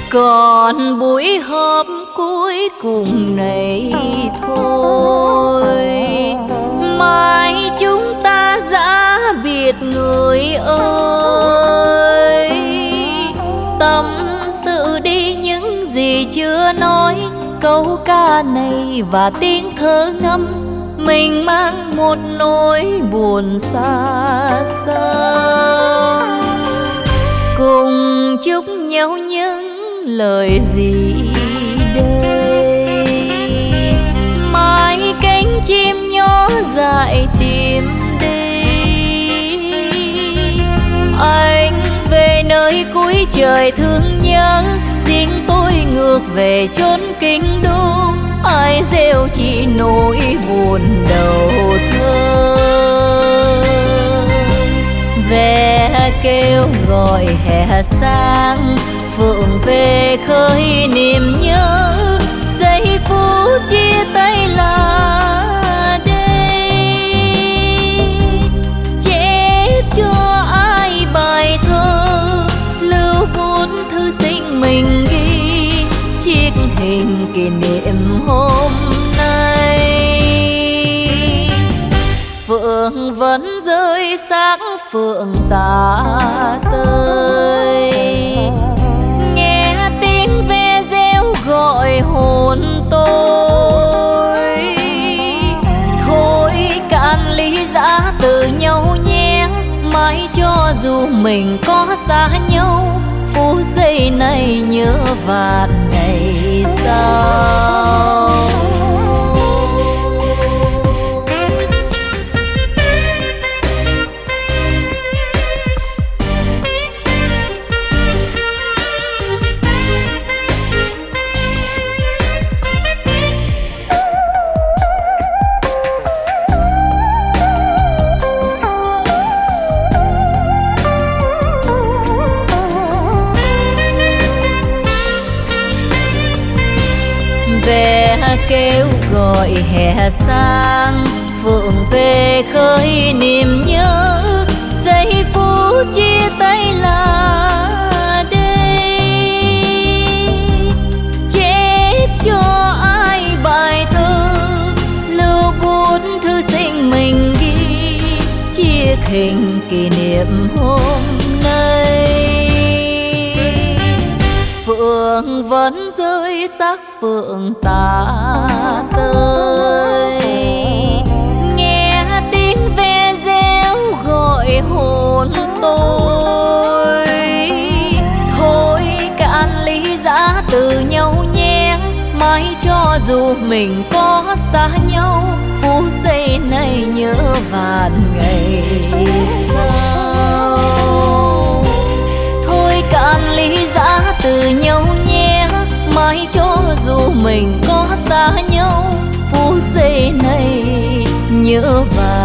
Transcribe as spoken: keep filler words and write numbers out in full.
Còn buổi họp cuối cùng này thôi, mai chúng ta đã biệt người ơi. Tâm sự đi những gì chưa nói, câu ca này và tiếng thơ ngâm, mình mang một nỗi buồn xa xăm. Cùng chúc nhau những lời gì đây, mai cánh chim nhỏ dại tìm đi. Anh về nơi cuối trời thương nhớ, riêng tôi ngược về chốn kinh đô. Ai rêu chỉ nỗi buồn đầu thơ, ve kêu gọi hè sang, phượng về khơi niềm nhớ. Giây phút chia tay là đây, chép cho ai bài thơ, lưu bút thư sinh mình ghi chiếc hình kỷ niệm hôm nay. Phượng vẫn rơi sáng phượng tà tơi, nghe tiếng ve reo gọi hồn tôi. Thôi cạn ly giã từ nhau nhé, mãi cho dù mình có xa nhau, phút giây này nhớ vạn ngày sau. Ve kêu gọi hè sang, phượng về khơi niềm nhớ. Giây phút chia tay là đây, chép cho ai bài thơ, lưu bút thư sinh mình ghi chiếc hình kỷ niệm hôm nay. Phượng vẫn rơi sắc phượng tà tơi, nghe tiếng ve reo gọi hồn tôi. Thôi cạn ly giã từ nhau nhé, mãi cho dù mình có xa nhau, phút giây này nhớ vạn ngày sau. Thôi cạn ly giã từ nhau nhé, mãi cho dù mình có xa nhau, phút giây này nhớ vạn